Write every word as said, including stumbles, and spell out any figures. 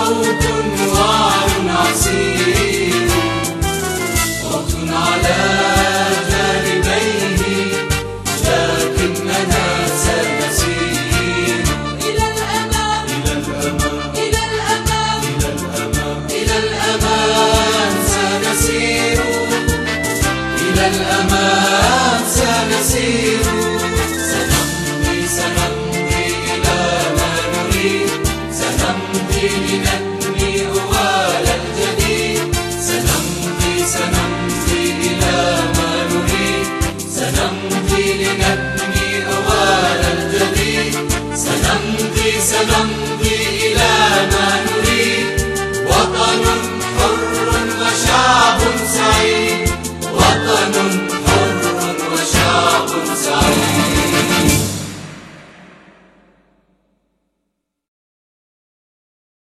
صوت وعر عسير، موت على جانبيه لكننا سنسير إلى الأمام، إلى الأمام، إلى الأمام، إلى الأمام، إلى الأمام سنسير، إلى الأمام سنسير. سنمضي سنمضي إلى ما نريد، سنمضي لنبني أوال الجديد، سنمضي سنمضي إلى ما نريد، سنمضي لنبني أوال الجديد، سنمضي سنمضي إلى ما نريد. وطن حر وشعب سعيد.